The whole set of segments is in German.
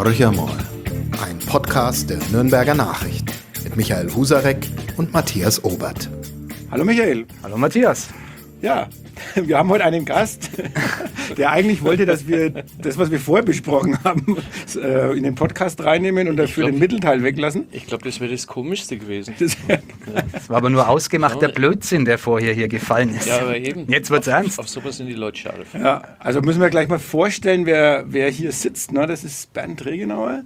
Horcher mal, ein Podcast der Nürnberger Nachricht mit Michael Husarek und Matthias Obert. Hallo Michael. Hallo Matthias. Ja, wir haben heute einen Gast, der eigentlich wollte, dass wir das, was wir vorher besprochen haben, in den Podcast reinnehmen und dafür den Mittelteil weglassen. Ich glaube, das wäre das Komischste gewesen. Das war aber nur ausgemachter Blödsinn, der vorher hier gefallen ist. Ja, aber eben. Jetzt wird's ernst. Auf sowas sind die Leute scharf. Ja, also müssen wir gleich mal vorstellen, wer hier sitzt. Ne? Das ist Bernd Regenauer.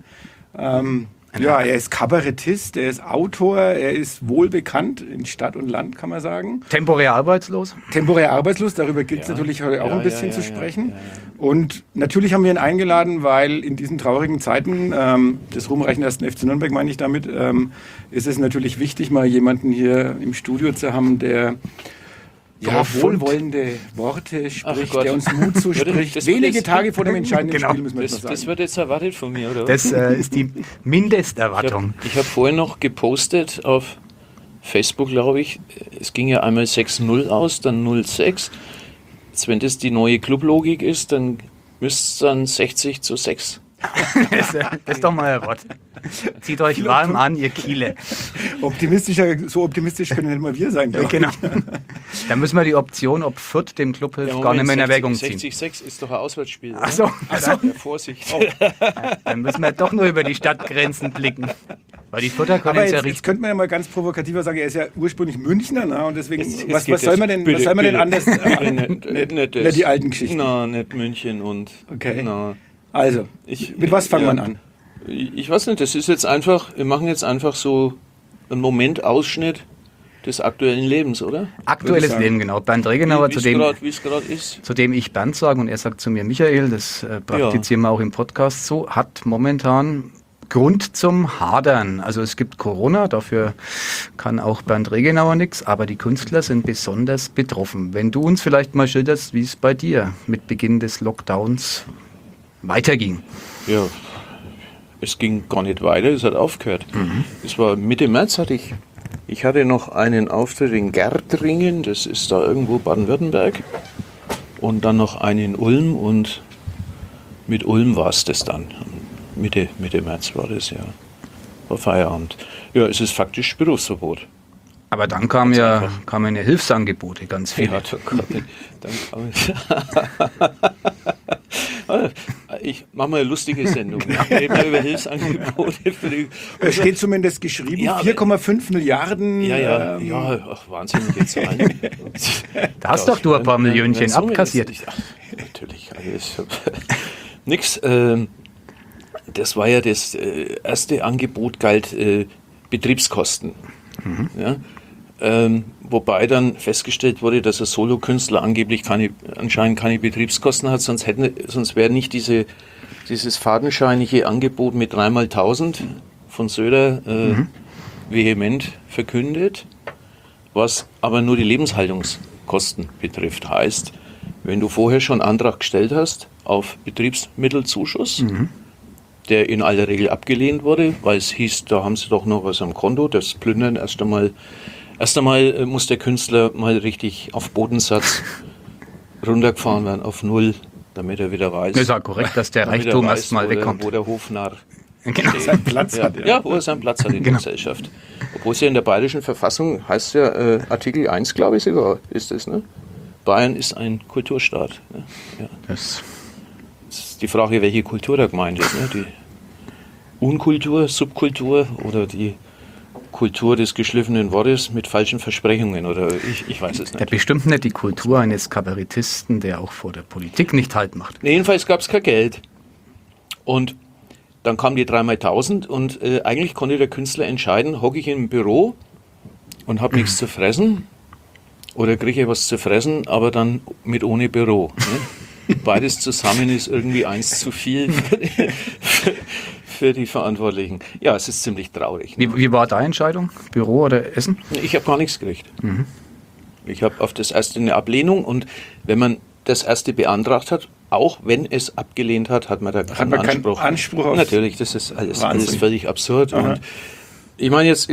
Ja, er ist Kabarettist, er ist Autor, er ist wohlbekannt in Stadt und Land, kann man sagen. Temporär arbeitslos? Temporär arbeitslos, darüber gilt es natürlich heute auch ein bisschen zu sprechen. Und natürlich haben wir ihn eingeladen, weil in diesen traurigen Zeiten des ruhmreichen 1. FC Nürnberg, meine ich damit, ist es natürlich wichtig, mal jemanden hier im Studio zu haben, der wohlwollende Worte spricht, der uns Mut zuspricht. Wenige Tage vor dem entscheidenden Spiel, müssen wir das sagen. Das wird jetzt erwartet von mir, oder? Das ist die Mindesterwartung. Ich hab vorhin noch gepostet auf Facebook, glaube ich. Es ging ja einmal 6-0 aus, dann 0-6. Jetzt, wenn das die neue Clublogik ist, dann müsste es dann 60-6. Das ist doch mal ein Wort. Zieht euch warm an, ihr Kiele. So optimistisch können nicht mal wir sein. Ja, genau. Dann müssen wir die Option, ob Fürth dem Club hilft, gar nicht mehr in Erwägung ziehen. 60-6 ist doch ein Auswärtsspiel. Ach so. Ja, Vorsicht. Dann müssen wir doch nur über die Stadtgrenzen blicken. Weil die Fürther können aber es ja jetzt könnte man ja mal ganz provokativer sagen, er ist ja ursprünglich Münchner, ne? Und deswegen, was geht soll man denn, bitte, was soll man denn anders? Nicht die alten Geschichten. Nein, nicht München und... Okay. Na, Also, mit was fangen wir an? Ich weiß nicht, das ist jetzt einfach, wir machen jetzt einfach so einen Momentausschnitt des aktuellen Lebens, oder? Aktuelles Leben, genau. Bernd Regenauer, wie es gerade ist. zu dem ich Bernd sage und er sagt zu mir Michael, das praktizieren wir auch im Podcast so, hat momentan Grund zum Hadern. Also es gibt Corona, dafür kann auch Bernd Regenauer nichts, aber die Künstler sind besonders betroffen. Wenn du uns vielleicht mal schilderst, wie es bei dir mit Beginn des Lockdowns weiterging. Ja, es ging gar nicht weiter, es hat aufgehört. Es war Mitte März, ich hatte noch einen Auftritt in Gärtringen, das ist da irgendwo Baden-Württemberg, und dann noch einen in Ulm, und mit Ulm war es das dann. Mitte März war das, ja. War Feierabend. Ja, es ist faktisch Berufsverbot. Aber dann kamen ja Hilfsangebote, ganz viele. Ja, ich mache mal eine lustige Sendung. Wir reden über Hilfsangebote. Es steht zumindest geschrieben, 4,5 Milliarden. Ja, ach, wahnsinnige Zahlen. Da hast doch du ein paar Millionchen abkassiert. Natürlich. Nix. Das war ja das erste Angebot, galt Betriebskosten. Ja? Wobei dann festgestellt wurde, dass ein Solokünstler angeblich anscheinend keine Betriebskosten hat, sonst wäre nicht dieses fadenscheinige Angebot mit 3x1000 von Söder vehement verkündet, was aber nur die Lebenshaltungskosten betrifft. Heißt, wenn du vorher schon Antrag gestellt hast auf Betriebsmittelzuschuss, der in aller Regel abgelehnt wurde, weil es hieß, da haben sie doch noch was am Konto, das Plündern erst einmal muss der Künstler mal richtig auf Bodensatz runtergefahren werden, auf Null, damit er wieder weiß. Das ist auch korrekt, dass der Reichtum erst mal wegkommt. Wo der Hofnarr seinen Platz hat. Ja, wo er seinen Platz hat in der Gesellschaft. Obwohl es ja in der bayerischen Verfassung heißt ja, Artikel 1, glaube ich sogar, ist es, ne? Bayern ist ein Kulturstaat. Ne? Ja. Das ist die Frage, welche Kultur da gemeint ist. Ne? Die Unkultur, Subkultur oder die Kultur des geschliffenen Wortes mit falschen Versprechungen, oder ich weiß es nicht. Ja, bestimmt nicht die Kultur eines Kabarettisten, der auch vor der Politik nicht Halt macht. Nee, jedenfalls gab es kein Geld. Und dann kam die 3x1000 und eigentlich konnte der Künstler entscheiden, hocke ich im Büro und habe nichts zu fressen oder kriege ich was zu fressen, aber dann mit ohne Büro. Ne? Beides zusammen ist irgendwie 1 zu viel für die Verantwortlichen. Ja, es ist ziemlich traurig. Ne? Wie war deine Entscheidung? Büro oder Essen? Ich habe gar nichts gekriegt. Ich habe auf das erste eine Ablehnung, und wenn man das erste beantragt hat, auch wenn es abgelehnt hat, hat man da keinen Anspruch auf. Natürlich, das ist alles völlig absurd. Und ich meine, jetzt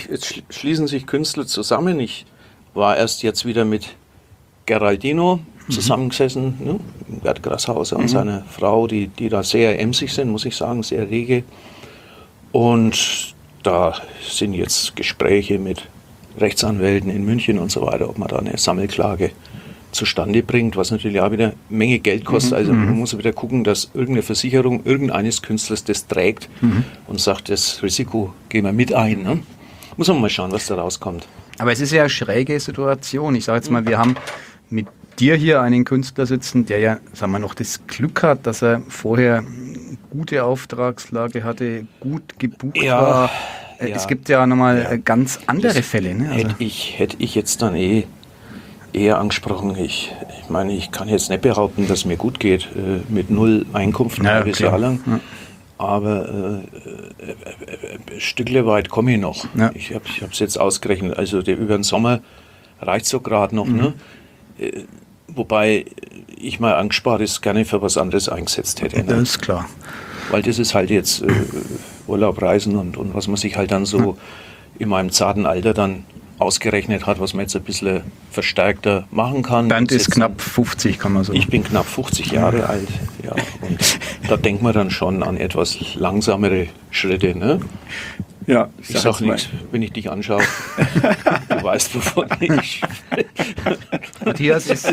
schließen sich Künstler zusammen. Ich war erst jetzt wieder mit Geraldino zusammengesessen, ne? Gerd Grashauser und seine Frau, die da sehr emsig sind, muss ich sagen, sehr rege. Und da sind jetzt Gespräche mit Rechtsanwälten in München und so weiter, ob man da eine Sammelklage zustande bringt, was natürlich auch wieder eine Menge Geld kostet. Also man muss wieder gucken, dass irgendeine Versicherung irgendeines Künstlers das trägt und sagt, das Risiko gehen wir mit ein. Ne? Muss man mal schauen, was da rauskommt. Aber es ist ja eine schräge Situation. Ich sage jetzt mal, wir haben mit dir hier einen Künstler sitzen, der ja, sagen wir noch, das Glück hat, dass er vorher gute Auftragslage hatte, gut gebucht war. Ja. Es gibt ja nochmal ganz andere Fälle. Ne? Also hätte ich jetzt dann eher angesprochen. Ich meine, ich kann jetzt nicht behaupten, dass es mir gut geht mit null Einkunft ein halbes Jahr lang. Ja. Aber ein Stückle weit komme ich noch. Ja. Ich habe es jetzt ausgerechnet. Also über den Sommer reicht es so gerade noch. Ne? Wobei ich mal Angespartes gerne für was anderes eingesetzt hätte. Ne? Das ist klar. Weil das ist halt jetzt Urlaub, Reisen und was man sich halt dann so in meinem zarten Alter dann ausgerechnet hat, was man jetzt ein bisschen verstärkter machen kann. Bernd ist knapp 50, kann man sagen. Ich bin knapp 50 Jahre alt, ja. Und da denkt man dann schon an etwas langsamere Schritte, ne? Ja, ich sag nichts, wenn ich dich anschaue. Du weißt, wovon ich Matthias ist...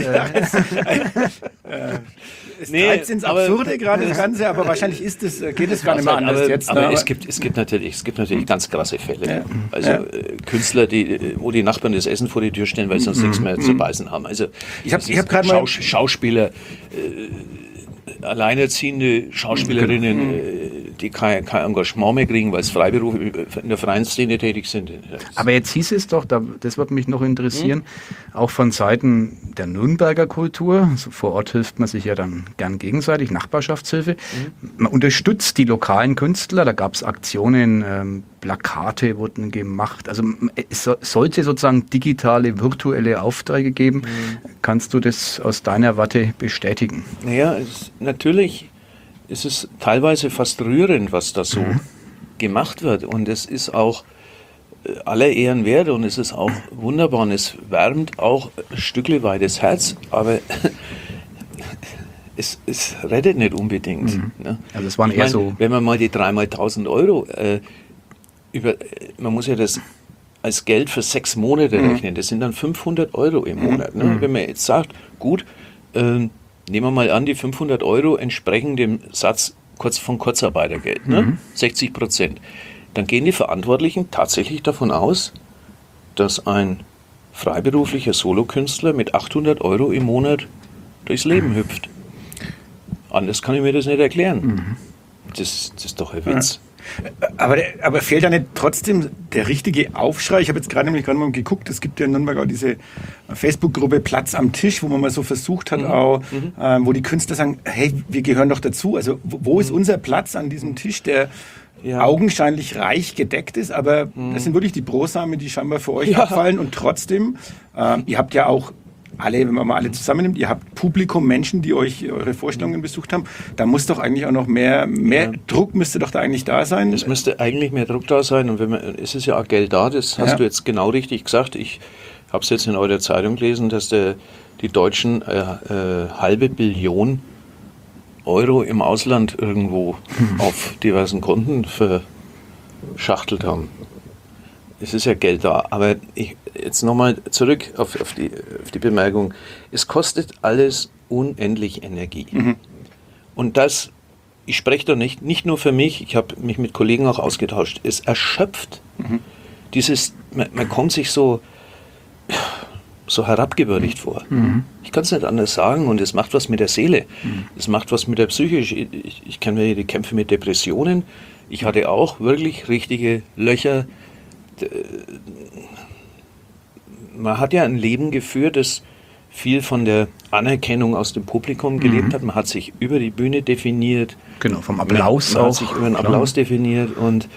Es treibt ins Absurde gerade das Ganze, aber wahrscheinlich geht es gar nicht mehr anders jetzt. Aber es gibt natürlich ganz krasse Fälle. Ja. Also Künstler, wo die Nachbarn das Essen vor die Tür stellen, weil sie sonst nichts mehr zu beißen haben. Also ich hab gerade mal Schauspieler, alleinerziehende Schauspielerinnen, die kein Engagement mehr kriegen, weil es Freiberufler in der freien Szene tätig sind. Aber jetzt hieß es doch, das würde mich noch interessieren, auch von Seiten der Nürnberger Kultur, also vor Ort hilft man sich ja dann gern gegenseitig, Nachbarschaftshilfe, man unterstützt die lokalen Künstler, da gab es Aktionen, Plakate wurden gemacht, also es sollte sozusagen digitale, virtuelle Aufträge geben. Kannst du das aus deiner Warte bestätigen? Naja, natürlich ist es teilweise fast rührend, was da so gemacht wird. Und es ist auch aller Ehren wert und es ist auch wunderbar und es wärmt auch ein Stückle weit das Herz, aber es rettet nicht unbedingt. Ne? Also es waren eher so... Wenn man mal die 3.000 Euro man muss ja das als Geld für 6 Monate rechnen, das sind dann 500 Euro im Monat. Ne? Wenn man jetzt sagt, gut, nehmen wir mal an, die 500 Euro entsprechen dem Satz von Kurzarbeitergeld, ne? 60%. Dann gehen die Verantwortlichen tatsächlich davon aus, dass ein freiberuflicher Solokünstler mit 800 Euro im Monat durchs Leben hüpft. Anders kann ich mir das nicht erklären. Das ist doch ein Witz. Aber fehlt da nicht trotzdem der richtige Aufschrei? Ich habe jetzt gerade mal geguckt, es gibt ja in Nürnberg auch diese Facebook-Gruppe Platz am Tisch, wo man mal so versucht hat, wo die Künstler sagen, hey, wir gehören doch dazu. Also wo ist unser Platz an diesem Tisch, der augenscheinlich reich gedeckt ist, aber das sind wirklich die Brosamen, die scheinbar für euch abfallen und trotzdem, ihr habt ja auch alle, wenn man mal alle zusammennimmt, ihr habt Publikum, Menschen, die euch eure Vorstellungen besucht haben, da muss doch eigentlich auch noch mehr Druck müsste doch da eigentlich da sein. Es müsste eigentlich mehr Druck da sein und es ist ja auch Geld da, das hast du jetzt genau richtig gesagt. Ich habe es jetzt in eurer Zeitung gelesen, dass die Deutschen halbe Billion Euro im Ausland irgendwo auf diversen Konten verschachtelt haben. Es ist ja Geld da, aber jetzt nochmal zurück auf die Bemerkung. Es kostet alles unendlich Energie. Und ich spreche da nicht nur für mich, ich habe mich mit Kollegen auch ausgetauscht, es erschöpft man kommt sich so herabgewürdigt vor. Ich kann es nicht anders sagen und es macht was mit der Seele. Es macht was mit der Psyche. Ich kenne ja die Kämpfe mit Depressionen. Ich hatte auch wirklich richtige Löcher. Man hat ja ein Leben geführt, das viel von der Anerkennung aus dem Publikum gelebt hat. Man hat sich über die Bühne definiert. Genau, vom Applaus man hat sich über den Applaus definiert und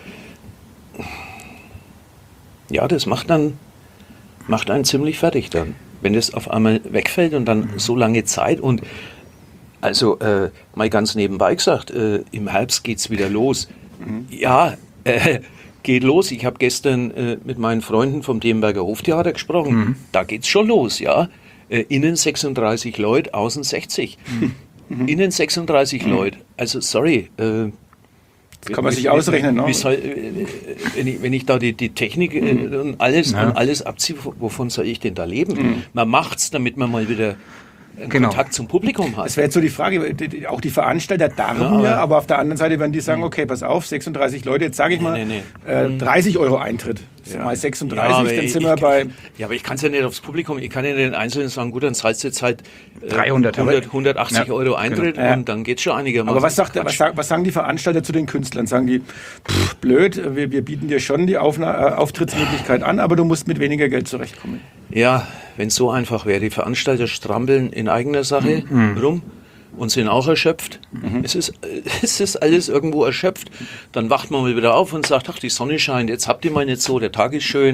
ja, das macht einen ziemlich fertig dann. Wenn das auf einmal wegfällt und dann so lange Zeit und also mal ganz nebenbei gesagt, im Herbst geht's wieder los. Ja, geht los. Ich habe gestern mit meinen Freunden vom Demenberger Hoftheater gesprochen. Da geht's schon los, ja. innen 36 Leute, außen 60. Innen 36 Leute. Also sorry. Das kann man sich ausrechnen. Ne? Wenn ich da die Technik und alles abziehe, wovon soll ich denn da leben? Man macht's, damit man mal wieder Kontakt zum Publikum hat. Das wäre jetzt so die Frage, auch die Veranstalter darben aber auf der anderen Seite werden die sagen, okay, pass auf, 36 Leute, jetzt sage ich mal 30 € Eintritt. Mal 36, dann sind wir bei... Ja, aber ich kann es ja nicht aufs Publikum, ich kann ja den Einzelnen sagen, gut, dann zahlst du jetzt halt 180 € Eintritt und dann geht's schon einigermaßen. Aber was sagen die Veranstalter zu den Künstlern? Sagen die, blöd, wir bieten dir schon die Auftrittsmöglichkeit an, aber du musst mit weniger Geld zurechtkommen. Ja, wenn es so einfach wäre. Die Veranstalter strampeln in eigener Sache rum und sind auch erschöpft. Es ist alles irgendwo erschöpft. Dann wacht man mal wieder auf und sagt, ach, die Sonne scheint, jetzt habt ihr mal nicht so, der Tag ist schön.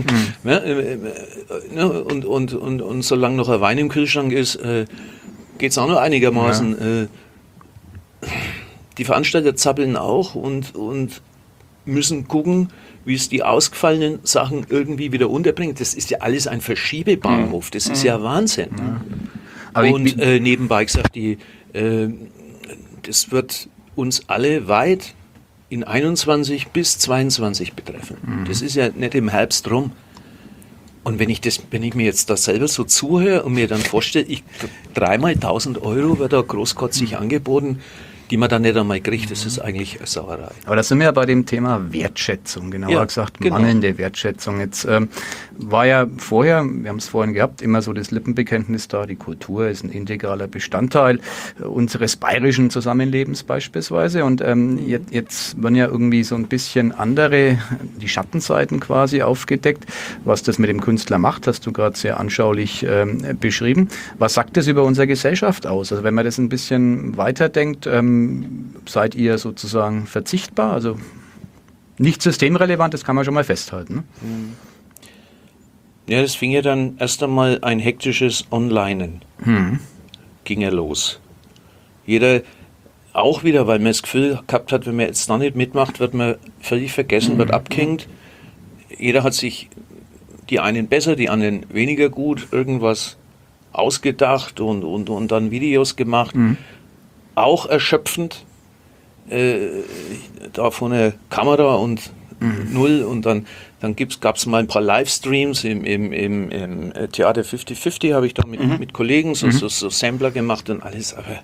Und solange noch ein Wein im Kühlschrank ist, geht es auch noch einigermaßen. Die Veranstalter zappeln auch und müssen gucken, wie es die ausgefallenen Sachen irgendwie wieder unterbringt. Das ist ja alles ein Verschiebebahnhof. Das ist ja Wahnsinn. Aber und nebenbei gesagt, das wird uns alle weit in 21 bis 22 betreffen. Das ist ja nicht im Herbst rum. Und wenn ich mir jetzt da selber so zuhöre und mir dann vorstelle, 3-mal 1.000 € wird da großkotzig angeboten, die man dann nicht einmal kriegt, das ist eigentlich eine Sauerei. Aber da sind wir ja bei dem Thema Wertschätzung, genauer gesagt mangelnde Wertschätzung. Jetzt war ja vorher, wir haben es vorhin gehabt, immer so das Lippenbekenntnis da, die Kultur ist ein integraler Bestandteil unseres bayerischen Zusammenlebens beispielsweise. Und jetzt werden ja irgendwie so ein bisschen die Schattenseiten quasi aufgedeckt. Was das mit dem Künstler macht, hast du gerade sehr anschaulich beschrieben. Was sagt das über unsere Gesellschaft aus? Also wenn man das ein bisschen weiterdenkt, seid ihr sozusagen verzichtbar? Also nicht systemrelevant, das kann man schon mal festhalten. Ne? Ja, das fing ja dann erst einmal ein hektisches Onlinen. Ging ja los. Jeder auch wieder, weil man das Gefühl gehabt hat, wenn man jetzt da nicht mitmacht, wird man völlig vergessen, wird abgehängt. Jeder hat sich, die einen besser, die anderen weniger gut, irgendwas ausgedacht und dann Videos gemacht. Auch erschöpfend, da von der Kamera und null und dann gab es mal ein paar Livestreams im Theater 50/50 habe ich da mit Kollegen so Sampler gemacht und alles, aber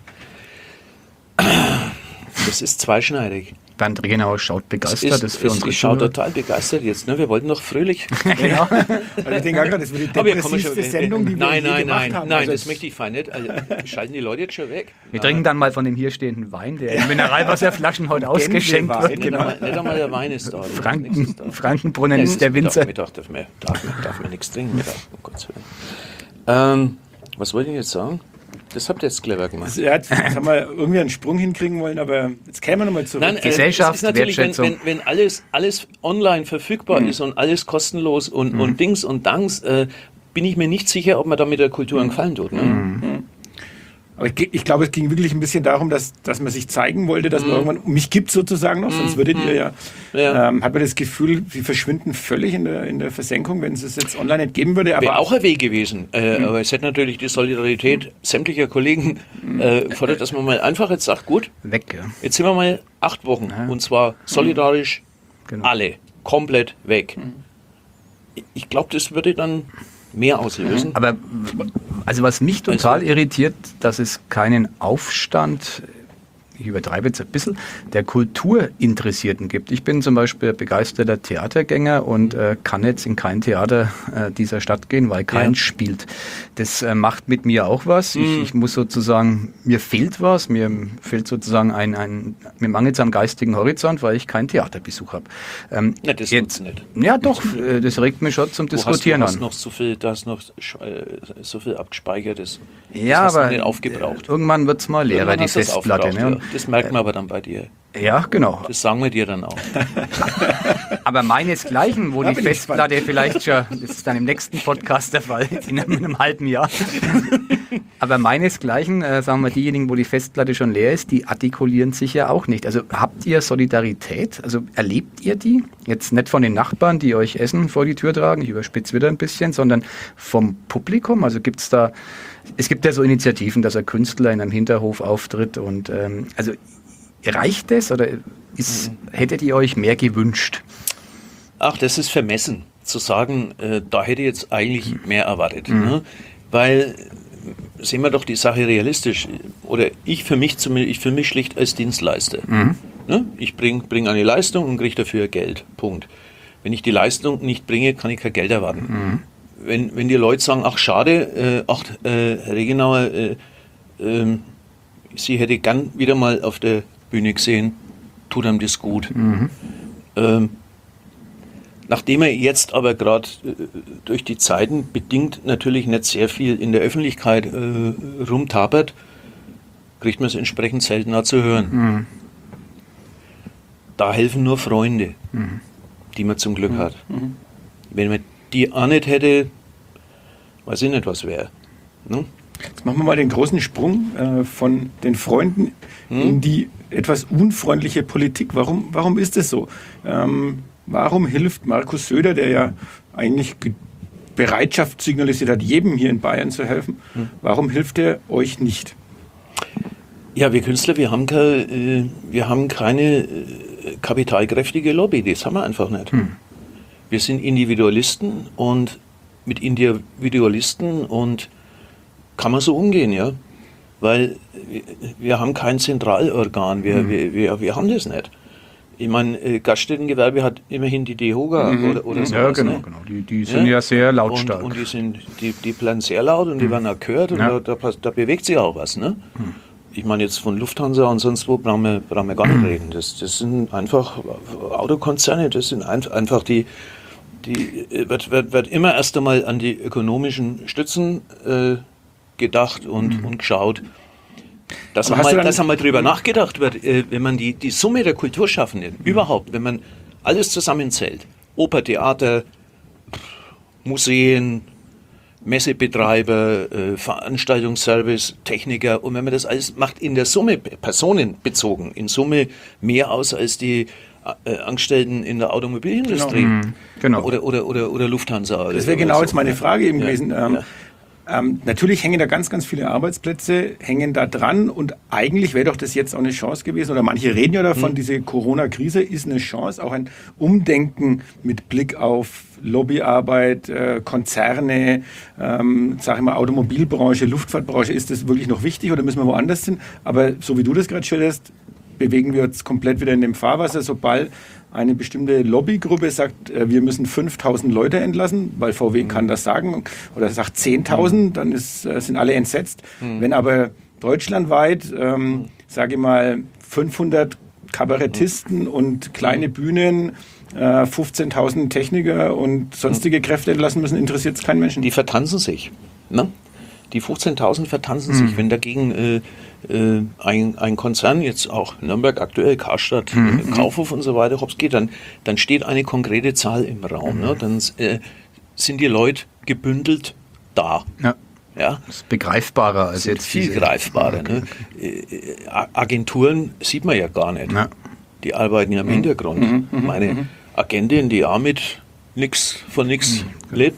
das ist zweischneidig. Bernd Regenauer schaut begeistert, das für unsere Ich schaue total begeistert jetzt, ne? Wir wollten noch fröhlich. Genau. Ich denke auch gerade, das wird die depressivste Sendung, die wir je gemacht haben. Nein, das möchte ich fein nicht. Also, schalten die Leute jetzt schon weg. Wir trinken dann mal von dem hier stehenden Wein, der in Mineralwasserflaschen heute ausgeschenkt wird. Genau. Nicht einmal der Wein ist da. Frankenbrunnen ist der Winzer. Mittag darf man nichts trinken. Um Gottes Willen. Was wollte ich jetzt sagen? Das habt ihr jetzt clever gemacht. Jetzt haben wir irgendwie einen Sprung hinkriegen wollen, aber jetzt kämen wir nochmal zurück. Nein, Gesellschaftswertschätzung. Wenn alles online verfügbar ist und alles kostenlos und Dings und Danks, bin ich mir nicht sicher, ob man damit der Kultur einen Gefallen tut. Ne? Aber ich glaube, es ging wirklich ein bisschen darum, dass man sich zeigen wollte, dass man irgendwann mich gibt sozusagen noch, sonst würdet ihr hat man das Gefühl, wir verschwinden völlig in der Versenkung, wenn es es jetzt online nicht geben würde. Wäre auch ein Weg gewesen, aber es hätte natürlich die Solidarität sämtlicher Kollegen fordert, dass man mal einfach jetzt sagt, gut, weg. Ja. Jetzt sind wir mal 8 Wochen und zwar solidarisch alle, komplett weg. Ich glaube, das würde dann mehr auslösen. Aber also was mich total irritiert, dass es keinen Aufstand, ich übertreibe jetzt ein bisschen, der Kulturinteressierten gibt. Ich bin zum Beispiel begeisterter Theatergänger und kann jetzt in kein Theater dieser Stadt gehen, weil keins spielt. Das macht mit mir auch was. Ich muss sozusagen, mir fehlt was, mir fehlt sozusagen mir mangelt es am geistigen Horizont, weil ich keinen Theaterbesuch habe. Das jetzt nicht. Ja doch, das regt mich schon zum Diskutieren an. Du hast noch so viel abgespeichertes. Ja, aber nicht aufgebraucht. Irgendwann wird es mal leerer, die Festplatte. Das merkt man aber dann bei dir. Ja, genau. Das sagen wir dir dann auch. Aber meinesgleichen, wo die Festplatte vielleicht schon, das ist dann im nächsten Podcast der Fall, in einem halben Jahr. Aber meinesgleichen, sagen wir diejenigen, wo die Festplatte schon leer ist, die artikulieren sich ja auch nicht. Also habt ihr Solidarität? Also erlebt ihr die? Jetzt nicht von den Nachbarn, die euch Essen vor die Tür tragen, ich überspitze wieder ein bisschen, sondern vom Publikum? Also es gibt ja so Initiativen, dass ein Künstler in einem Hinterhof auftritt und also reicht das oder hättet ihr euch mehr gewünscht? Ach, das ist vermessen, zu sagen, da hätte ich jetzt eigentlich mehr erwartet. Ne? Weil, sehen wir doch die Sache realistisch, oder ich für mich schlicht als Dienstleister. Ne? Ich bring eine Leistung und kriege dafür Geld. Punkt. Wenn ich die Leistung nicht bringe, kann ich kein Geld erwarten. Wenn die Leute sagen, ach schade, Herr Regenauer, Sie hätte gern wieder mal auf der Bühne gesehen, tut einem das gut. Nachdem er jetzt aber gerade durch die Zeiten bedingt natürlich nicht sehr viel in der Öffentlichkeit rumtapert, kriegt man es entsprechend seltener zu hören. Da helfen nur Freunde, die man zum Glück hat. Wenn man die auch nicht hätte, weiß ich nicht, was wäre. Ne? Jetzt machen wir mal den großen Sprung von den Freunden in die etwas unfreundliche Politik. Warum ist es so? Warum hilft Markus Söder, der ja eigentlich Bereitschaft signalisiert hat, jedem hier in Bayern zu helfen, warum hilft er euch nicht? Ja, wir Künstler, wir haben keine kapitalkräftige Lobby, das haben wir einfach nicht. Wir sind Individualisten und mit Individualisten und kann man so umgehen, ja, weil wir haben kein Zentralorgan, wir haben das nicht. Ich meine, Gaststättengewerbe hat immerhin die DEHOGA oder so. Ja, genau. Die sind ja sehr lautstark. Und die planen sehr laut und die werden auch gehört und da bewegt sich auch was, ne? Ich meine jetzt von Lufthansa und sonst wo brauchen wir gar nicht reden. Das sind einfach Autokonzerne, das sind einfach die wird immer erst einmal an die ökonomischen Stützen gedacht und geschaut. Dass einmal drüber nachgedacht wird, wenn man die Summe der Kulturschaffenden überhaupt, wenn man alles zusammenzählt, Oper, Theater, Museen, Messebetreiber, Veranstaltungsservice, Techniker, und wenn man das alles macht in der Summe, personenbezogen, in Summe mehr aus als die Angestellten in der Automobilindustrie Genau. Oder Lufthansa. Das wäre genau jetzt meine Frage eben gewesen. Natürlich hängen da ganz, ganz viele Arbeitsplätze, hängen da dran, und eigentlich wäre doch das jetzt auch eine Chance gewesen, oder manche reden ja davon, diese Corona-Krise ist eine Chance, auch ein Umdenken mit Blick auf Lobbyarbeit, Konzerne, sag ich mal Automobilbranche, Luftfahrtbranche. Ist das wirklich noch wichtig oder müssen wir woanders hin? Aber so wie du das gerade schilderst, bewegen wir uns komplett wieder in dem Fahrwasser, sobald eine bestimmte Lobbygruppe sagt, wir müssen 5.000 Leute entlassen, weil VW kann das sagen, oder sagt 10.000, dann sind alle entsetzt. Wenn aber deutschlandweit, sage ich mal, 500 Kabarettisten und kleine Bühnen, 15.000 Techniker und sonstige Kräfte entlassen müssen, interessiert es keinen Menschen. Die vertanzen sich. Ne? Die 15.000 vertanzen sich. Wenn dagegen ein Konzern, jetzt auch Nürnberg aktuell, Karstadt, Kaufhof und so weiter, hops geht, dann steht eine konkrete Zahl im Raum. Ne? Dann sind die Leute gebündelt da. Ja. Ja? Das ist begreifbarer als jetzt. Viel greifbarer. Okay. Ne? Agenturen sieht man ja gar nicht. Ja. Die arbeiten ja im Hintergrund. Meine Agentin, die auch mit von nichts lebt,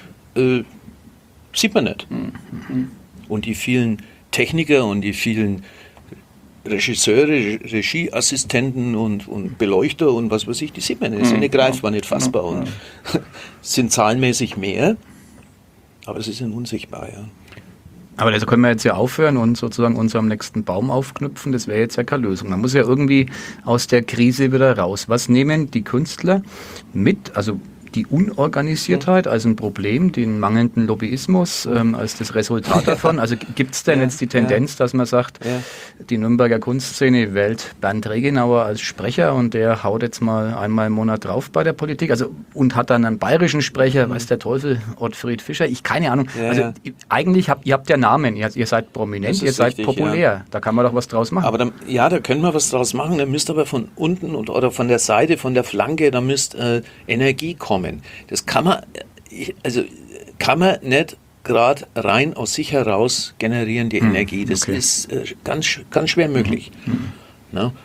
sieht man nicht. Und die vielen Techniker und die vielen Regisseure, Regieassistenten und Beleuchter und was weiß ich, die sieht man nicht. Die sind nicht greifbar, nicht fassbar und sind zahlenmäßig mehr, aber sie sind unsichtbar. Ja. Aber da können wir jetzt ja aufhören und sozusagen uns am nächsten Baum aufknüpfen. Das wäre jetzt ja keine Lösung. Man muss ja irgendwie aus der Krise wieder raus. Was nehmen die Künstler mit? Also die Unorganisiertheit als ein Problem, den mangelnden Lobbyismus als das Resultat davon? Also gibt es denn jetzt die Tendenz, dass man sagt, die Nürnberger Kunstszene wählt Bernd Regenauer als Sprecher und der haut jetzt mal einmal im Monat drauf bei der Politik, also und hat dann einen bayerischen Sprecher, weiß der Teufel, Ottfried Fischer, keine Ahnung. Also eigentlich ihr habt ja Namen, ihr seid prominent, ihr seid richtig, populär, da kann man doch was draus machen. Aber da können wir was draus machen, da müsst aber von unten oder von der Seite, von der Flanke, da müsste Energie kommen. Das kann man nicht gerade rein aus sich heraus generieren, die Energie. Das ist ganz, ganz schwer möglich. Na?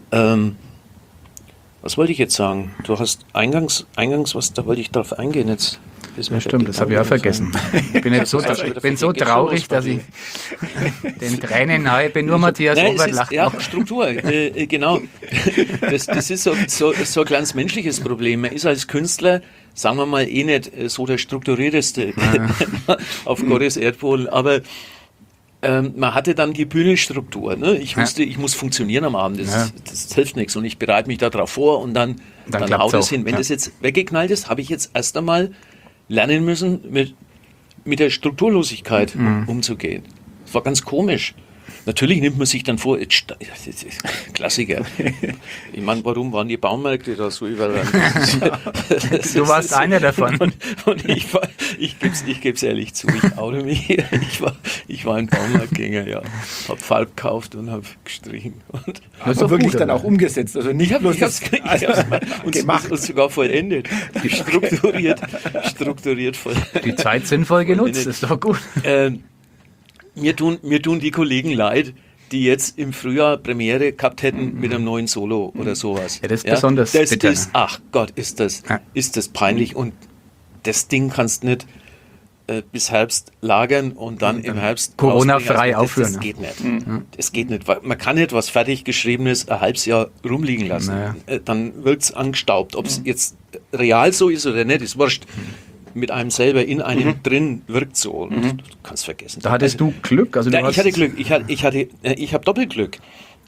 Was wollte ich jetzt sagen? Du hast eingangs was, da wollte ich drauf eingehen jetzt. Ja, stimmt, das habe ich auch vergessen. Ich bin so traurig, dass ich den Tränen nahe bin. Nur Matthias Obert lacht noch. Ja, Struktur, genau. Das ist so ein kleines menschliches Problem. Man ist als Künstler, sagen wir mal, nicht so der strukturierteste auf Gottes Erdpol, aber man hatte dann die Bühnenstruktur. Ne? Ich wusste, ich muss funktionieren am Abend, das hilft nichts und ich bereite mich darauf vor und dann haut es hin. Wenn das jetzt weggeknallt ist, habe ich jetzt erst einmal lernen müssen, mit der Strukturlosigkeit umzugehen. Das war ganz komisch. Natürlich nimmt man sich dann vor, Klassiker. Ich meine, warum waren die Baumärkte da so überall? Du warst einer davon. Und ich gebe es ehrlich zu, ich oute mich. Ich war ein Baumarktgänger, ja. Habe Farb gekauft und habe gestrichen. Und also wirklich gut, dann auch umgesetzt. Also nicht bloß gemacht und sogar vollendet. Strukturiert voll. Die Zeit sinnvoll genutzt, ist doch gut. Mir tun die Kollegen leid, die jetzt im Frühjahr Premiere gehabt hätten mit einem neuen Solo oder sowas. Ja, das ist besonders bitter. Ach Gott, ist das peinlich und das Ding kannst nicht bis Herbst lagern und dann im Herbst Corona-frei aufhören. Das geht nicht. Das geht nicht. Man kann nicht was fertig Geschriebenes ein halbes Jahr rumliegen lassen. Dann wird es angestaubt. Ob es jetzt real so ist oder nicht, ist wurscht. Mit einem selber in einem drin wirkt so. Und du kannst vergessen. Da hattest du Glück? Also ich hatte Glück. Ich habe Doppelglück.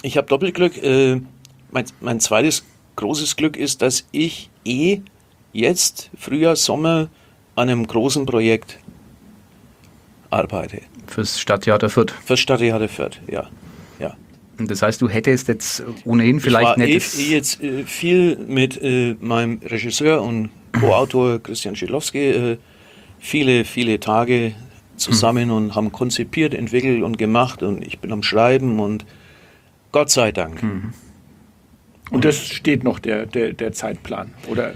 Mein zweites großes Glück ist, dass ich jetzt Frühjahr, Sommer an einem großen Projekt arbeite. Fürs Stadttheater Fürth? Fürs Stadttheater Fürth, ja. Und das heißt, du hättest jetzt ohnehin vielleicht nicht... Ich war jetzt viel mit meinem Regisseur und Co-Autor Christian Schilowski viele, viele Tage zusammen und haben konzipiert, entwickelt und gemacht und ich bin am Schreiben und Gott sei Dank. Und das steht noch, der Zeitplan, oder?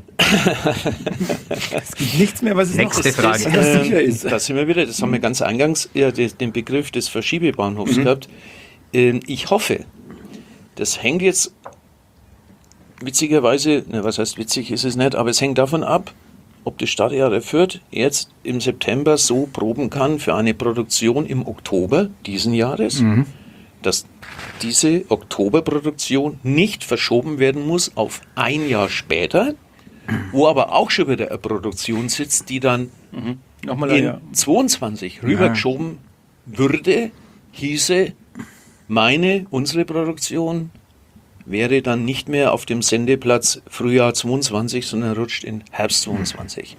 Es gibt nichts mehr, was es nächste noch sicher ist. Da sind wir wieder, das haben wir ganz eingangs den Begriff des Verschiebebahnhofs gehabt. Ich hoffe, das hängt jetzt witzigerweise, was heißt witzig ist es nicht, aber es hängt davon ab, ob das Stadttheater Fürth jetzt im September so proben kann für eine Produktion im Oktober diesen Jahres, dass diese Oktoberproduktion nicht verschoben werden muss auf ein Jahr später, wo aber auch schon wieder eine Produktion sitzt, die dann in 22 rübergeschoben würde, hieße, unsere Produktion wäre dann nicht mehr auf dem Sendeplatz Frühjahr 22, sondern rutscht in Herbst 22.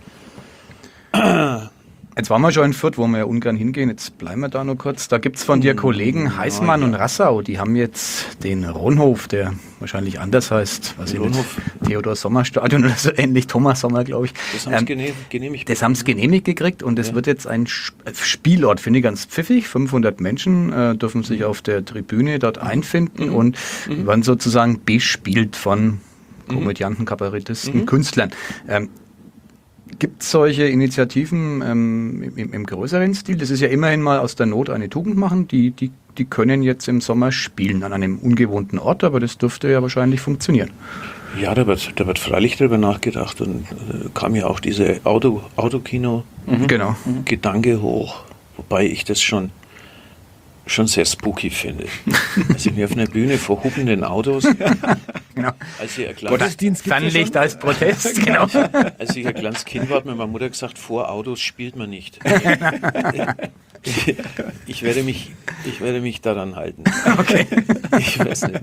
Jetzt waren wir schon in Fürth, wo wir ja ungern hingehen. Jetzt bleiben wir da noch kurz. Da gibt es von dir Kollegen Heißmann und Rassau. Die haben jetzt den Ronhof, der wahrscheinlich anders heißt. Theodor Sommer Stadion oder so ähnlich. Thomas Sommer, glaube ich. Das haben sie genehmigt. Das haben sie genehmigt gekriegt und es wird jetzt ein Spielort, finde ich ganz pfiffig. 500 Menschen dürfen sich auf der Tribüne dort einfinden und werden sozusagen bespielt von Komödianten, Kabarettisten, Künstlern. Gibt es solche Initiativen im größeren Stil? Das ist ja immerhin mal aus der Not eine Tugend machen. Die können jetzt im Sommer spielen an einem ungewohnten Ort, aber das dürfte ja wahrscheinlich funktionieren. Ja, da wird freilich darüber nachgedacht und kam ja auch diese Autokino-Gedanke hoch, wobei ich das schon sehr spooky finde. Also wir auf einer Bühne vor hupenden Autos. Genau. Als ich Gottesdienst Fernlicht als Protest, genau. Als ich ein kleines Kind war, hat mir meine Mutter gesagt, vor Autos spielt man nicht. Ich werde mich daran halten. Okay. Ich weiß nicht.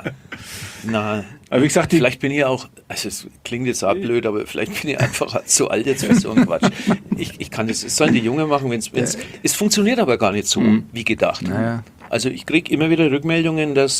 Na. Aber wie gesagt, vielleicht bin ich auch, also es klingt jetzt auch blöd, aber vielleicht bin ich einfach zu alt jetzt für so einen Quatsch. Ich kann das sollen die Jungen machen, es funktioniert aber gar nicht so, wie gedacht. Naja. Also ich kriege immer wieder Rückmeldungen, dass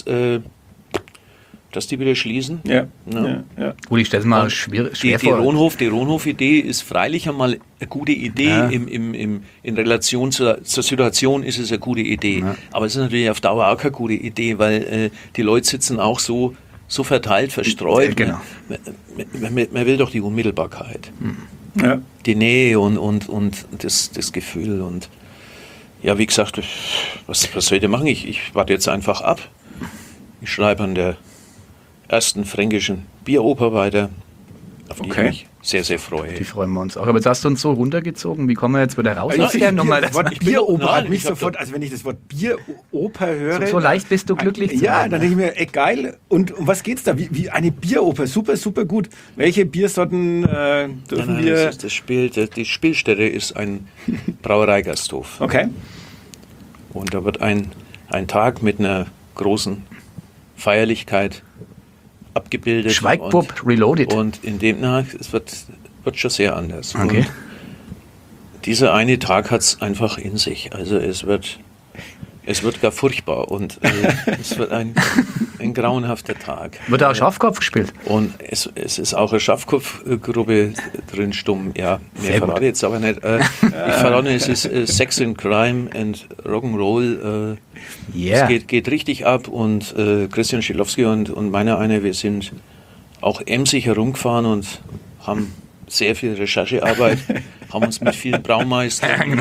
die wieder schließen. Ja. Gut, ich stelle es mal schwer Die vor. Ronhof-Idee ist freilich einmal eine gute Idee. Ja. In Relation zur Situation ist es eine gute Idee. Ja. Aber es ist natürlich auf Dauer auch keine gute Idee, weil die Leute sitzen auch so verteilt, verstreut. Genau. Man will doch die Unmittelbarkeit. Ja. Die Nähe und das Gefühl. Und ja, wie gesagt, was soll ich denn machen? Ich warte jetzt einfach ab. Ich schreibe an der ersten fränkischen Bieroper weiter, auf die ich mich sehr, sehr freue. Die freuen wir uns auch. Aber jetzt hast du uns so runtergezogen. Wie kommen wir jetzt wieder raus? Das Wort Bieroper hat mich sofort, also wenn ich das Wort Bieroper höre. So leicht bist du glücklich zu Ja, werden. dann denke ich mir, geil. Und um was geht's da? Wie eine Bieroper, super, super gut. Welche Biersorten dürfen wir? Die Spielstätte ist ein Brauereigasthof. Okay. Und da wird ein Tag mit einer großen Feierlichkeit abgebildet. Schweigbub Reloaded. Und in dem, es wird schon sehr anders. Okay. Und dieser eine Tag hat es einfach in sich. Also es wird gar furchtbar und es wird ein grauenhafter Tag. Wird da auch Schafkopf gespielt? Und es ist auch eine Schafkopfgruppe drin, stumm. Ja, mehr verrate ich jetzt aber nicht. Ich verrate, es ist Sex and Crime and Rock'n'Roll. Yeah. Es geht richtig ab und Christian Schilowski und meiner eine, wir sind auch emsig herumgefahren und haben sehr viel Recherchearbeit, haben uns mit vielen Braumeistern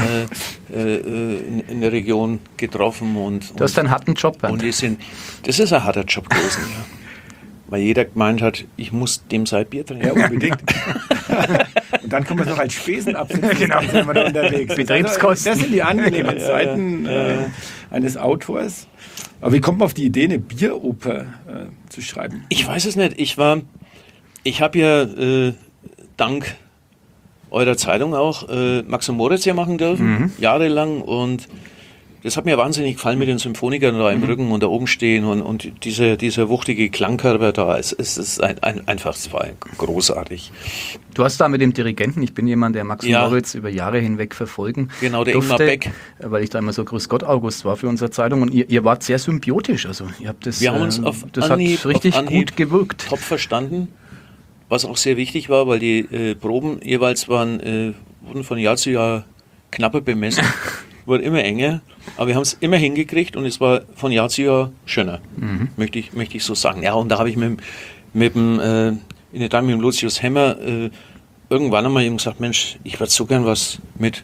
in der Region getroffen. Du hast einen harten Job. Und das ist ein harter Job gewesen, ja. Weil jeder gemeint hat, ich muss dem sein Bier trinken. Ja, unbedingt. Und dann können wir es noch als Spesen absetzen. Genau. Dann sind wir da unterwegs. Betriebskosten. Das sind die angenehmen Zeiten eines Autors. Aber wie kommt man auf die Idee, eine Bieroper zu schreiben? Ich weiß es nicht. Ich habe ja dank eurer Zeitung auch Max und Moritz ja machen dürfen, jahrelang, und das hat mir wahnsinnig gefallen mit den Symphonikern da im Rücken und da oben stehen und dieser wuchtige Klangkörper da, es ist einfach, es war großartig. Du hast da mit dem Dirigenten, ich bin jemand, der Max und Moritz über Jahre hinweg verfolgen Genau, der durfte, Ingmar Beck. Weil ich da immer so Grüß Gott August war für unsere Zeitung, und ihr wart sehr symbiotisch, also ihr habt das, Wir haben uns auf das Anhieb, hat richtig gut gewirkt. Top verstanden, was auch sehr wichtig war, weil die Proben jeweils wurden von Jahr zu Jahr knapper bemessen, wurde immer enger, aber wir haben es immer hingekriegt und es war von Jahr zu Jahr schöner, möchte ich so sagen. Ja, und da habe ich mit dem Lucius Hemmer irgendwann einmal eben gesagt, Mensch, ich würde so gern was mit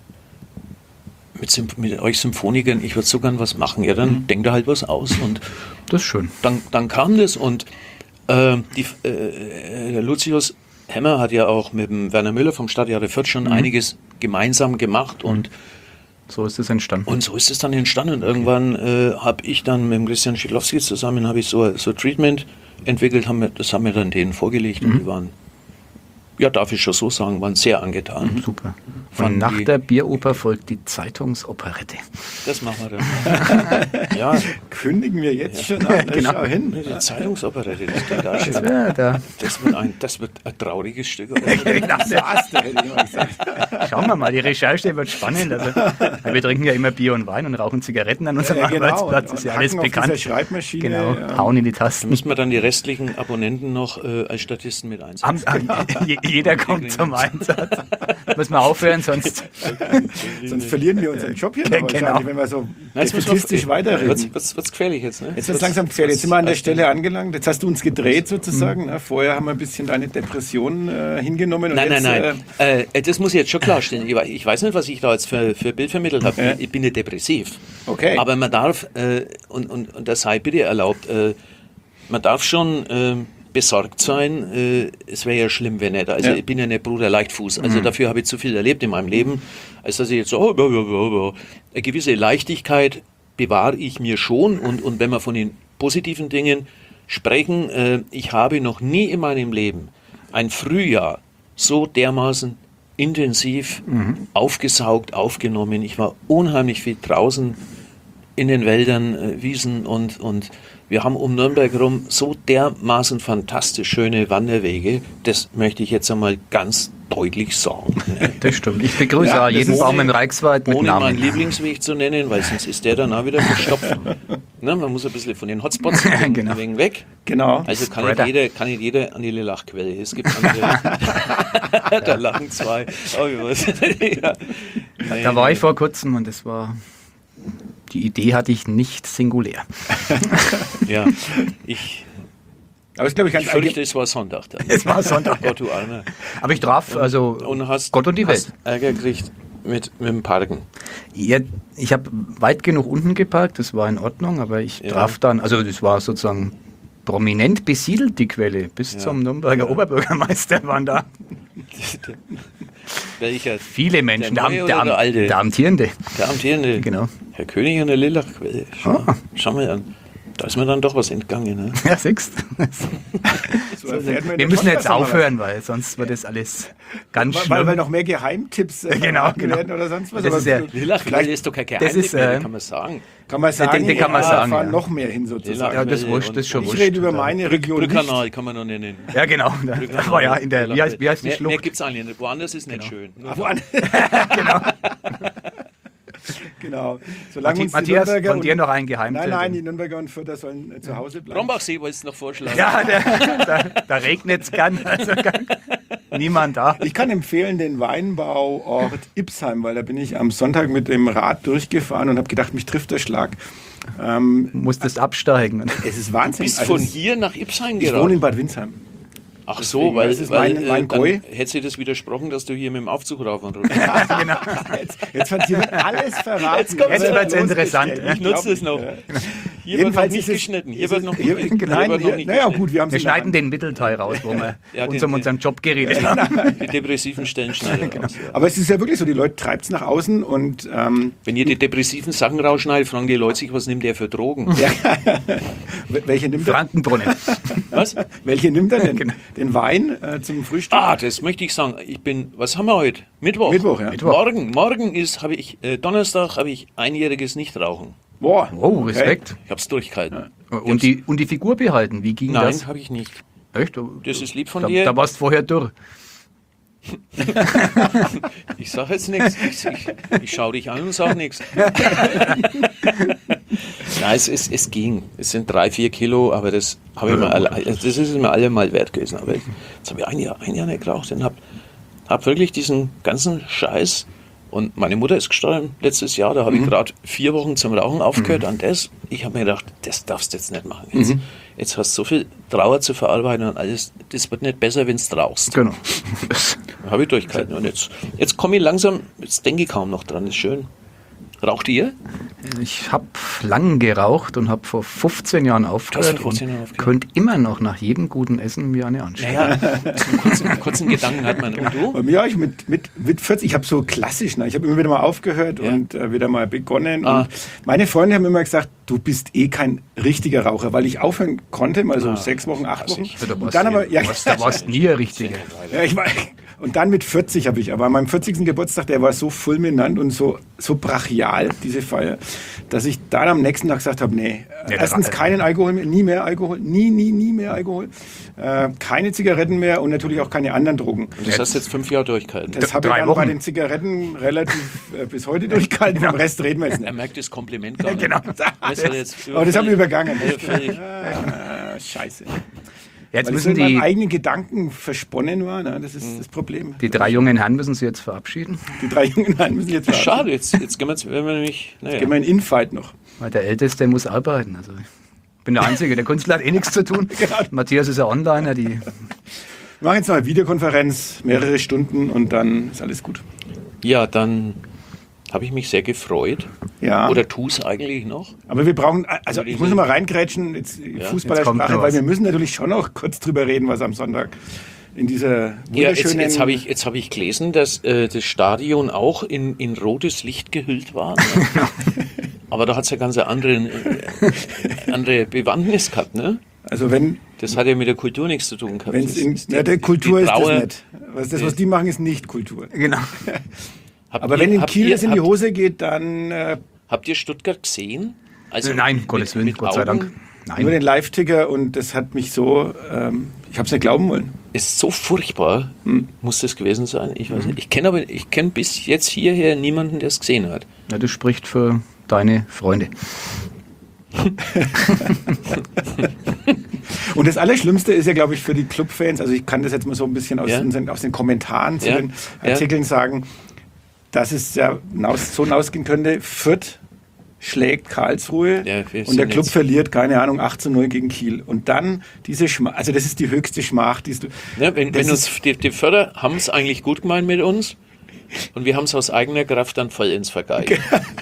euch Symphonikern, ich würde so gern was machen. Ja, dann denkt er halt was aus. Und das ist schön. Dann kam das, und der Lucius Hemmer hat ja auch mit dem Werner Müller vom Stadttheater Fürth schon einiges gemeinsam gemacht, und so ist es entstanden. Und so ist es dann entstanden. Und irgendwann habe ich dann mit dem Christian Schilowski zusammen so Treatment entwickelt, das haben wir dann denen vorgelegt, und die waren, ja, darf ich schon so sagen, waren sehr angetan. Super. Und nach der Bieroper folgt die Zeitungsoperette. Das machen wir dann. Ja. Kündigen wir jetzt schon an. Genau. Schau hin. Die Zeitungsoperette, das steht da schon. Das wird ein trauriges Stück. Schauen wir mal, die Recherche wird spannend. Also, wir trinken ja immer Bier und Wein und rauchen Zigaretten an unserem Arbeitsplatz. Ist ja alles bekannt. Schreibmaschine. Genau, hauen in die Tasten. Müssen wir dann die restlichen Abonnenten noch als Statisten mit einsetzen? Jeder kommt zum Einsatz. Müssen wir aufhören, sonst verlieren wir unseren Job hier. Genau. Wenn wir so statistisch weiterreden. Wird's gefährlich jetzt, ne? Jetzt wird es langsam gefährlich. Jetzt sind wir an der Stelle angelangt. Jetzt hast du uns gedreht sozusagen. Vorher haben wir ein bisschen deine Depression hingenommen. Und Nein. Das muss ich jetzt schon klarstellen. Ich weiß nicht, was ich da jetzt für Bild vermittelt habe. Ja. Ich bin nicht depressiv. Okay. Aber man darf, und das sei bitte erlaubt, man darf schon besorgt sein. Es wäre ja schlimm, wenn nicht. Also ich bin ja nicht Bruder Leichtfuß. Also dafür habe ich zu viel erlebt in meinem Leben, als dass ich jetzt so, eine gewisse Leichtigkeit bewahre ich mir schon. Und wenn wir von den positiven Dingen sprechen, ich habe noch nie in meinem Leben ein Frühjahr so dermaßen intensiv aufgesaugt, aufgenommen. Ich war unheimlich viel draußen in den Wäldern, Wiesen und wir haben um Nürnberg herum so dermaßen fantastisch schöne Wanderwege. Das möchte ich jetzt einmal ganz deutlich sagen. Das stimmt. Ich begrüße jeden Baum in Reichswald mit ohne Namen. meinen Lieblingsweg zu nennen, weil sonst ist der dann auch wieder verstopft. Ne, man muss ein bisschen von den Hotspots ein wenig weg. Genau. Also kann nicht jeder an die Lachquelle. Es gibt andere, da lachen zwei. Ja. Da war ich vor kurzem und die Idee hatte ich nicht singulär. Ja, aber es glaube ich ganz fürchte, es war Sonntag dann. Es war Sonntag. Gott, du Arme. Aber ich traf Und hast Gott und die Welt. Ärger gekriegt mit dem Parken. Ja, ich habe weit genug unten geparkt, das war in Ordnung, aber ich traf dann, also das war sozusagen prominent besiedelt, die Quelle, bis zum Nürnberger Oberbürgermeister waren da. Welcher? Viele Menschen, der Alte? Der Amtierende. Der Amtierende. Genau. Herr König an der Lillachquelle. Schau mal an. Da ist mir dann doch was entgangen. Ne? Ja, siehst wir müssen jetzt aufhören, weil sonst wird das alles ganz schlimm. Weil noch mehr Geheimtipps werden oder sonst was. Das ist ja, Lillachquelle ist doch kein Geheimtipp mehr, kann man sagen. Kann man sagen, den kann man sagen, fahren noch mehr hin sozusagen. Ja, das ist schon wurscht. Ich rede über meine Region. Brückkanal kann man noch nennen. Ja, genau. Aber ja, wie heißt die Schlucht? Mehr gibt es eigentlich nicht. Woanders ist nicht schön. Genau. Genau. Solange uns Matthias, von dir noch ein Geheimtipp. Nein, die Nürnberger und Fürther sollen zu Hause bleiben. Brombachsee wolltest du noch vorschlagen. Ja, da regnet es gern. Also niemand da. Ich kann empfehlen den Weinbauort Ipsheim, weil da bin ich am Sonntag mit dem Rad durchgefahren und habe gedacht, mich trifft der Schlag. Musstest absteigen. Es ist Wahnsinn. Du bist von hier nach Ipsheim Ich wohne in Bad Windsheim. Ach so, weil das ist mein Goi. Hätte sie das widersprochen, dass du hier mit dem Aufzug rauf und runter. Ja, genau. Jetzt wird alles verraten. Jetzt wird es interessant. Ich nutze es noch. Hier Jedenfalls wird noch nicht geschnitten. Hier wird noch nicht geschnitten. Naja, gut, wir haben Wir schneiden den Mittelteil raus, wo wir unseren Job geredet haben. Die depressiven Stellen schneiden raus. Ja. Aber es ist ja wirklich so, die Leute treibt es nach außen und... Wenn ihr die depressiven Sachen rausschneidet, fragen die Leute sich, was nimmt der für Drogen? Ja. Welche nimmt er? Frankenbrunnen. Was? Welche nimmt er denn? Genau. Den Wein zum Frühstück? Das möchte ich sagen. Was haben wir heute? Mittwoch. Ja. Morgen Donnerstag habe ich einjähriges Nichtrauchen. Boah. Oh, Respekt. Ich habe es durchgehalten. Ja. Und die Figur behalten, wie ging das? Nein, habe ich nicht. Echt? Das ist lieb von dir. Da warst du vorher durch. Ich sage jetzt nichts. Ich schaue dich an und sage nichts. Nein, es ging. Es sind 3-4 Kilo, aber das ist mir allemal wert gewesen. Aber jetzt habe ich ein Jahr nicht geraucht und habe wirklich diesen ganzen Scheiß. Und meine Mutter ist gestorben letztes Jahr, da habe ich gerade 4 Wochen zum Rauchen aufgehört an das. Ich habe mir gedacht, das darfst du jetzt nicht machen. Jetzt hast du so viel Trauer zu verarbeiten und alles. Das wird nicht besser, wenn du rauchst. Genau. Habe ich durchgehalten. Und jetzt komme ich langsam, jetzt denke ich kaum noch dran, ist schön. Raucht ihr? Ich habe lang geraucht und habe vor 15 Jahren aufgehört und könnte immer noch nach jedem guten Essen mir eine anschauen. Naja, einen kurzen Gedanken hat man. Und du? Bei mir ich mit 40, ich habe so klassisch, ich habe immer wieder mal aufgehört und wieder mal begonnen. Und meine Freunde haben immer gesagt, du bist kein richtiger Raucher, weil ich aufhören konnte, mal so 6 Wochen, 8 Wochen. Und dann aber, da warst nie ein richtiger. Ja, und dann mit 40 habe ich, aber an meinem 40. Geburtstag, der war so fulminant und so brachial, diese Feier, dass ich dann am nächsten Tag gesagt habe, erstens keinen Alkohol mehr, nie mehr Alkohol, nie mehr Alkohol, keine Zigaretten mehr und natürlich auch keine anderen Drogen. Und das hast du jetzt 5 Jahre durchgehalten. Das habe ich dann bei den Zigaretten relativ bis heute durchgehalten, vom Rest reden wir jetzt nicht. Er merkt das Kompliment gar nicht. Genau. Aber das haben wir übergangen. Scheiße. Jetzt weil müssen ich so in meinem eigenen Gedanken versponnen war, das ist das Problem. Die 3 jungen Herren müssen sie jetzt verabschieden. Die 3 jungen Herren müssen jetzt verabschieden. Schade, jetzt gehen wir nämlich... Jetzt gehen wir in Infight noch. Weil der Älteste muss arbeiten. Also ich bin der Einzige, der Künstler hat nichts zu tun. Genau. Matthias ist ja Onliner. Wir machen jetzt noch eine Videokonferenz, mehrere Stunden und dann ist alles gut. Ja, dann... Habe ich mich sehr gefreut. Ja. Oder tu es eigentlich noch? Aber wir brauchen, also ich muss noch mal reingrätschen, Fußballersprache, weil wir müssen natürlich schon noch kurz drüber reden, was am Sonntag in dieser wunderschönen... Jetzt habe ich gelesen, dass das Stadion auch in rotes Licht gehüllt war. Aber da hat es ja ganz eine andere Bewandtnis gehabt, ne? Also wenn... Das hat ja mit der Kultur nichts zu tun gehabt. Der Kultur ist das nicht. Was die machen, ist nicht Kultur. Genau. Aber wenn in Kiel es in die Hose geht, dann... habt ihr Stuttgart gesehen? Also nein, Gottes Willen, Gott sei Dank. Nein. Nur den Live-Ticker und das hat mich so... ich habe es nicht glauben wollen. Ist so furchtbar, muss das gewesen sein. Ich weiß nicht. Ich kenne bis jetzt hierher niemanden, der es gesehen hat. Ja, das spricht für deine Freunde. Und das Allerschlimmste ist ja, glaube ich, für die Clubfans, also ich kann das jetzt mal so ein bisschen aus den Kommentaren zu den Artikeln sagen, dass es ja so hinausgehen könnte, Fürth schlägt Karlsruhe und der Club verliert, keine Ahnung, 8:0 gegen Kiel. Und dann diese Schmach, also das ist die höchste Schmach, die du... Ja, wenn uns die Förder haben es eigentlich gut gemeint mit uns und wir haben es aus eigener Kraft dann voll ins Vergeigen.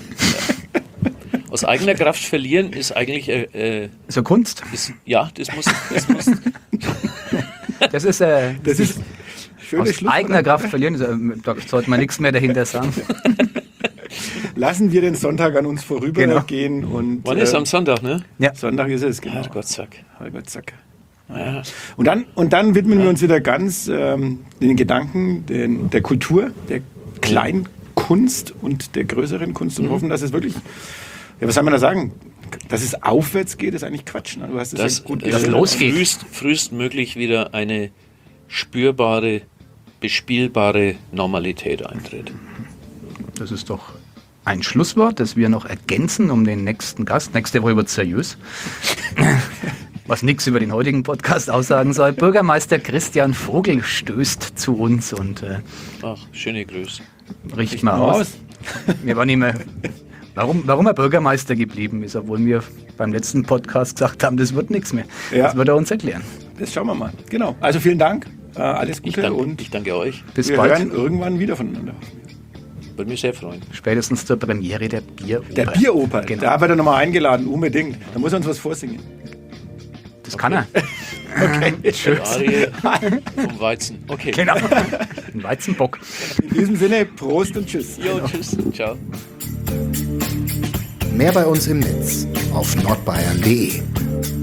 Aus eigener Kraft verlieren ist eigentlich... so Kunst? Das muss... Das ist schöne aus eigener Kraft verlieren, da sollte man nichts mehr dahinter sagen. Lassen wir den Sonntag an uns vorübergehen. Und wann ist am Sonntag, ne? Ja. Sonntag ist es, genau. Herrgottsack. Ja. Und dann widmen wir uns wieder ganz den Gedanken der Kultur, der Kleinkunst und der größeren Kunst und hoffen, dass es wirklich... Ja, was soll man da sagen? Dass es aufwärts geht, ist eigentlich Quatsch. Ne? Du hast es ja gut dass losgeht. Frühestmöglich wieder eine spürbare, bespielbare Normalität eintritt. Das ist doch ein Schlusswort, das wir noch ergänzen um den nächsten Gast. Nächste Woche wird seriös. Was nichts über den heutigen Podcast aussagen soll. Bürgermeister Christian Vogel stößt zu uns und schöne Grüße. Richt mal aus. Wir waren nicht mehr... Warum er Bürgermeister geblieben ist, obwohl wir beim letzten Podcast gesagt haben, das wird nichts mehr. Ja. Das wird er uns erklären. Das schauen wir mal. Genau. Also vielen Dank. Alles Gute. Ich danke euch. Bis bald. Wir hören irgendwann wieder voneinander. Würde mich sehr freuen. Spätestens zur Premiere der Bieroper. Der Bieroper. Genau. Da wird er nochmal eingeladen, unbedingt. Da muss er uns was vorsingen. Das kann er. Okay. Tschüss. Vom Weizen. Okay. Genau. Ein Weizenbock. In diesem Sinne, Prost und Tschüss. Jo, tschüss. Ciao. Mehr bei uns im Netz auf nordbayern.de.